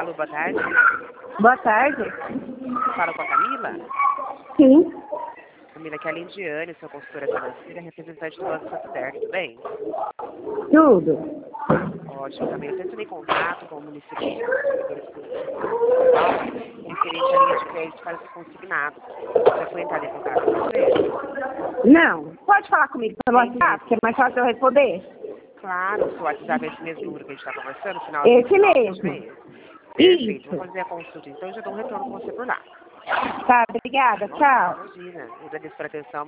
Alô, boa tarde. Boa tarde. Fala com a Camila? Sim. Camila, aqui é a Lindiane, sua consultora financeira, representante do Banco Santander, tudo bem? Tudo. Ótimo, Camila. Eu estou em contato com o município de São Paulo, referente à linha de crédito para os consignados. Já foi entrar em contato com você? Não. Pode falar comigo pelo WhatsApp, que é mais fácil eu responder? Claro, o seu WhatsApp é esse mesmo número que a gente está conversando, final Esse 2976. mesmo. Perfeito, vou Isso. fazer a consulta, então eu já dou um retorno com você por lá. Tá, obrigada. Tchau. Imagina, eu agradeço por atenção.